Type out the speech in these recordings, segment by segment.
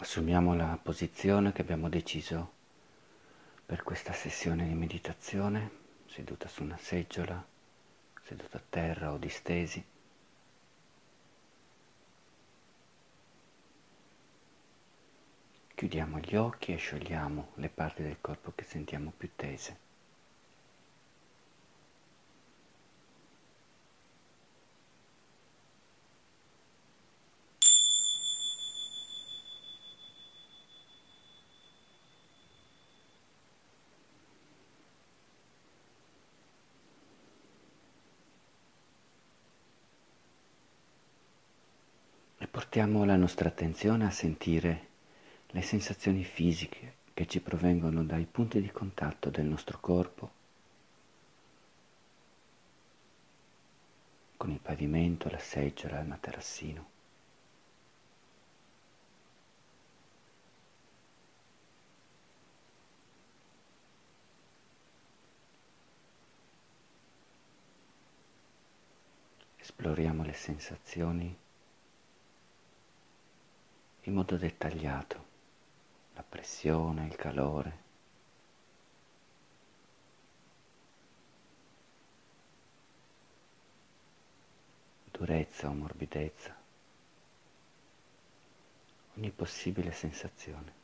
Assumiamo la posizione che abbiamo deciso per questa sessione di meditazione, seduta su una seggiola, seduta a terra o distesi. Chiudiamo gli occhi e sciogliamo le parti del corpo che sentiamo più tese. E portiamo la nostra attenzione a sentire le sensazioni fisiche che ci provengono dai punti di contatto del nostro corpo con il pavimento, la seggiola, il materassino. Esploriamo le sensazioni in modo dettagliato, la pressione, il calore, durezza o morbidezza, ogni possibile sensazione.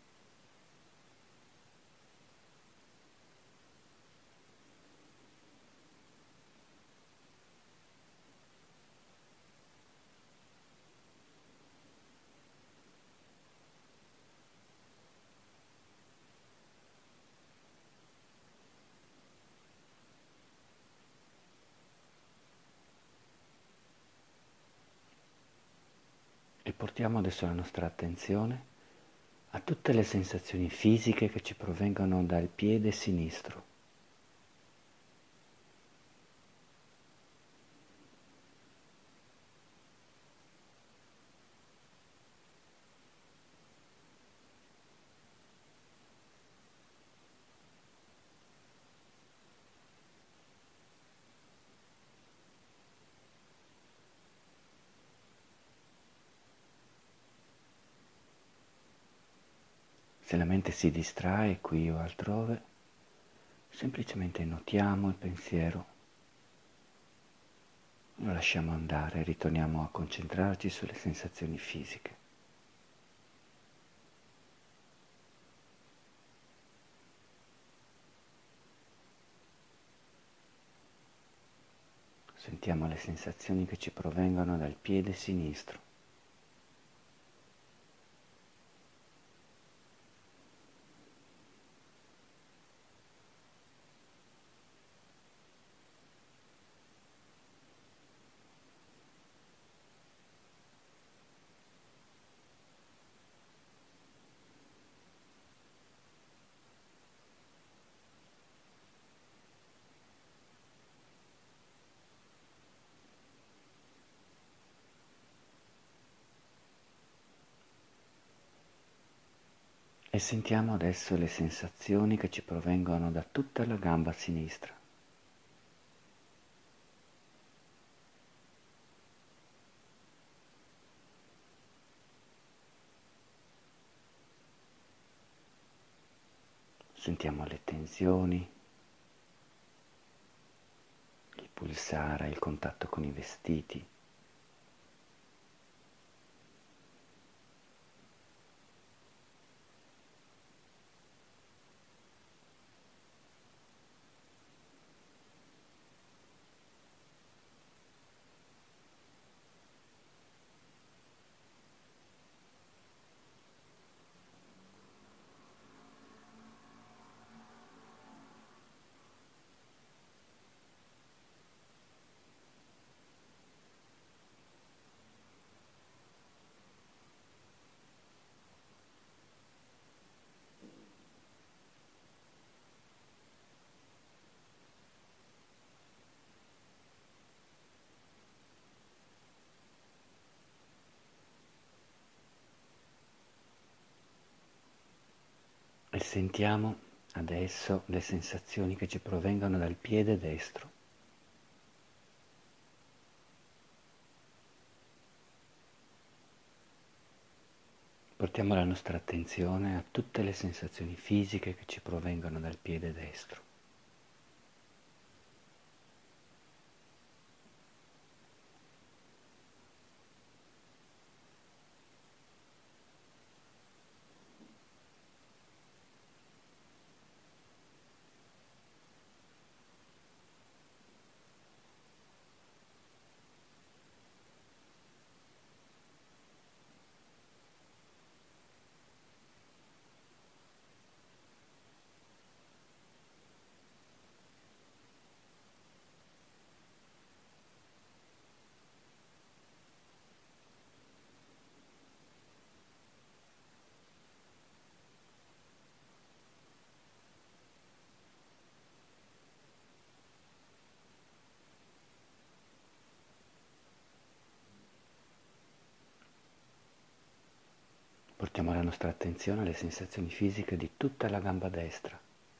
E portiamo adesso la nostra attenzione a tutte le sensazioni fisiche che ci provengono dal piede sinistro. Se la mente si distrae qui o altrove, semplicemente notiamo il pensiero, lo lasciamo andare e ritorniamo a concentrarci sulle sensazioni fisiche. Sentiamo le sensazioni che ci provengono dal piede sinistro. E sentiamo adesso le sensazioni che ci provengono da tutta la gamba sinistra. Sentiamo le tensioni, il pulsare, il contatto con i vestiti. E sentiamo adesso le sensazioni che ci provengono dal piede destro. Portiamo la nostra attenzione a tutte le sensazioni fisiche che ci provengono dal piede destro. Portiamo la nostra attenzione alle sensazioni fisiche di tutta la gamba destra.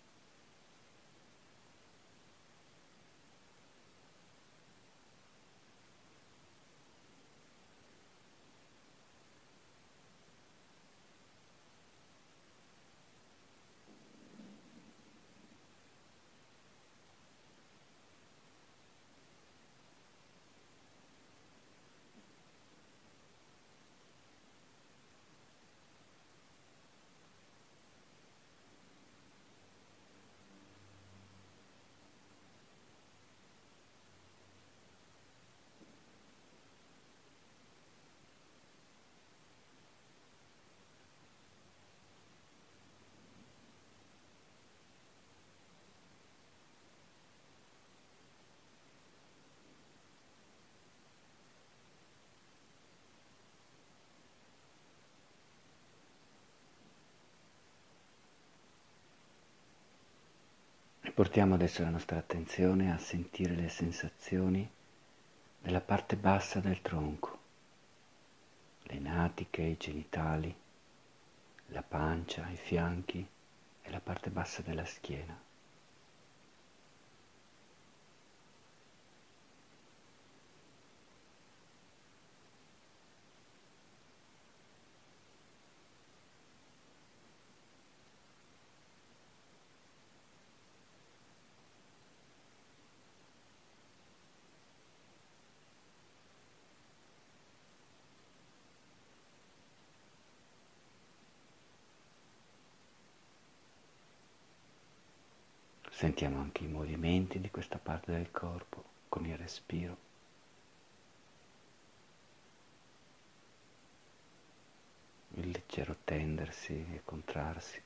E portiamo adesso la nostra attenzione a sentire le sensazioni della parte bassa del tronco, le natiche, i genitali, la pancia, i fianchi e la parte bassa della schiena. Sentiamo anche i movimenti di questa parte del corpo con il respiro. Il leggero tendersi e contrarsi.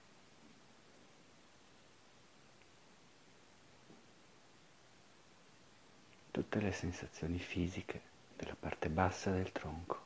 Tutte le sensazioni fisiche della parte bassa del tronco.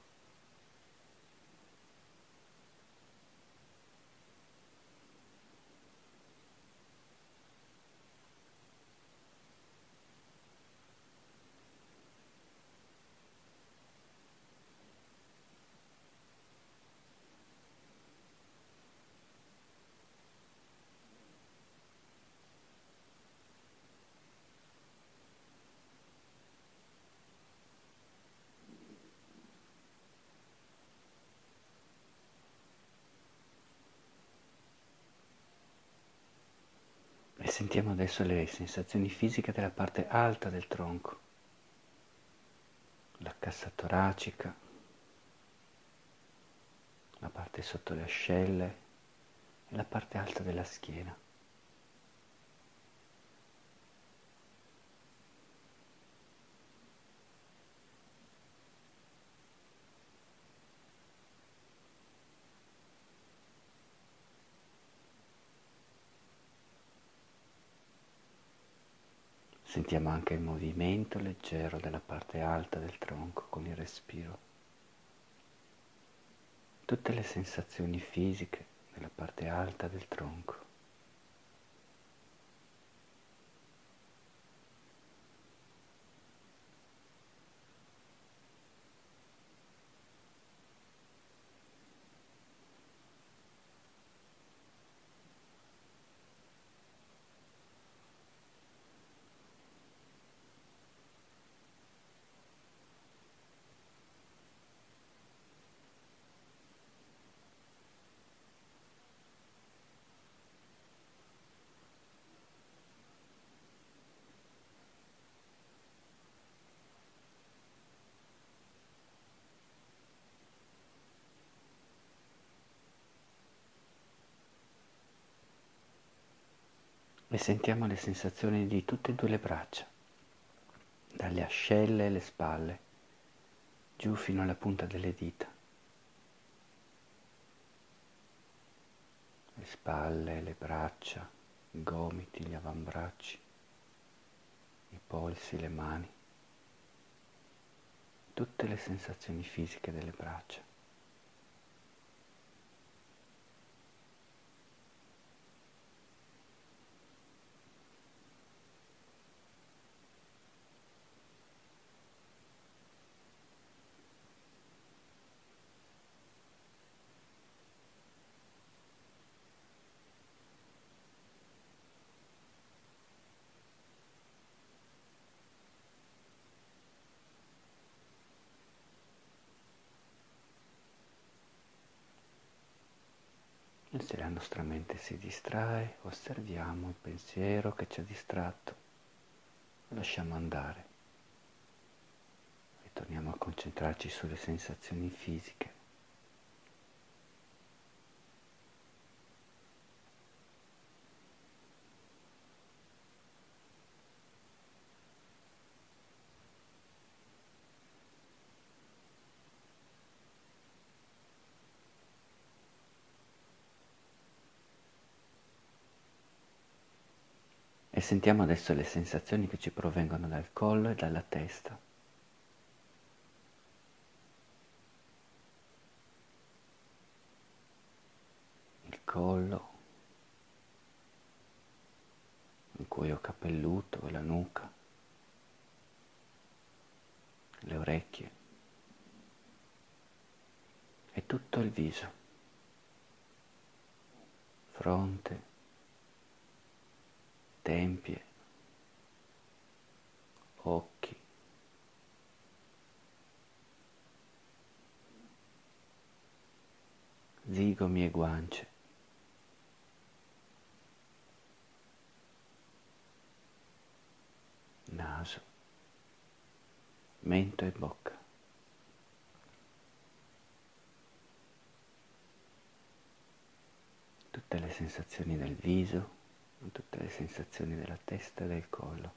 E sentiamo adesso le sensazioni fisiche della parte alta del tronco, la cassa toracica, la parte sotto le ascelle e la parte alta della schiena. Sentiamo anche il movimento leggero della parte alta del tronco con il respiro. Tutte le sensazioni fisiche della parte alta del tronco. e sentiamo le sensazioni di tutte e due le braccia, dalle ascelle e le spalle, giù fino alla punta delle dita. Le spalle, le braccia, i gomiti, gli avambracci, i polsi, le mani, tutte le sensazioni fisiche delle braccia. E se la nostra mente si distrae, osserviamo il pensiero che ci ha distratto, lo lasciamo andare. Ritorniamo a concentrarci sulle sensazioni fisiche. E sentiamo adesso le sensazioni che ci provengono dal collo e dalla testa. Il collo, il cuoio capelluto, la nuca, le orecchie e tutto il viso, fronte, tempie, occhi, zigomi e guance, naso, mento e bocca. Tutte le sensazioni del viso, tutte le sensazioni della testa e del collo.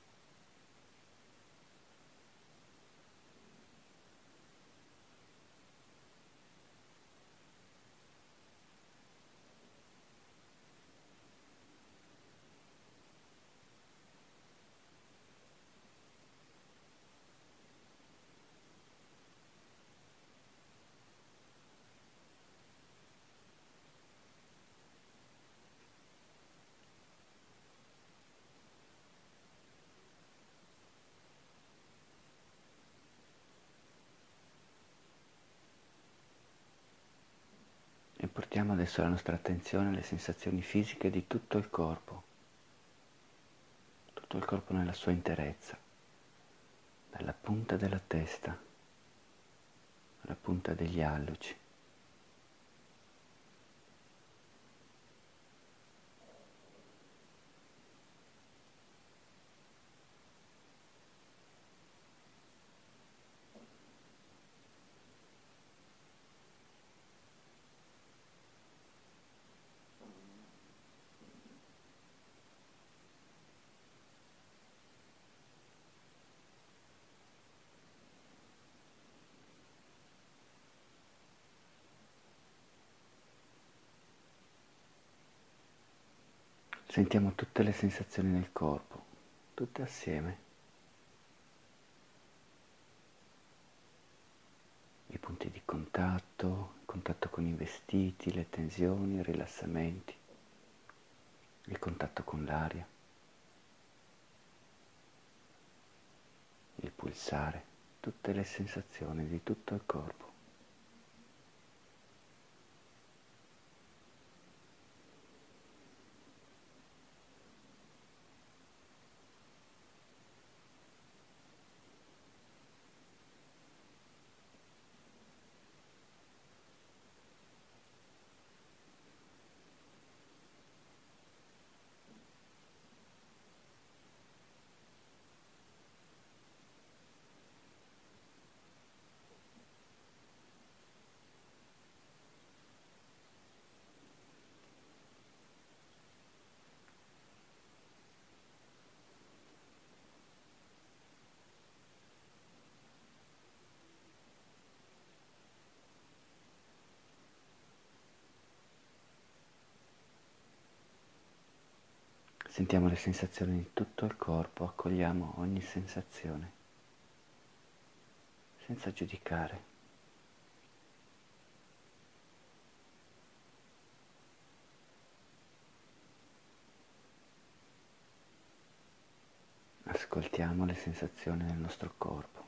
E portiamo adesso la nostra attenzione alle sensazioni fisiche di tutto il corpo nella sua interezza, dalla punta della testa alla punta degli alluci. Sentiamo tutte le sensazioni del corpo, tutte assieme. I punti di contatto, il contatto con i vestiti, le tensioni, i rilassamenti, il contatto con l'aria, il pulsare, tutte le sensazioni di tutto il corpo. Sentiamo le sensazioni in tutto il corpo, accogliamo ogni sensazione, senza giudicare. Ascoltiamo le sensazioni del nostro corpo.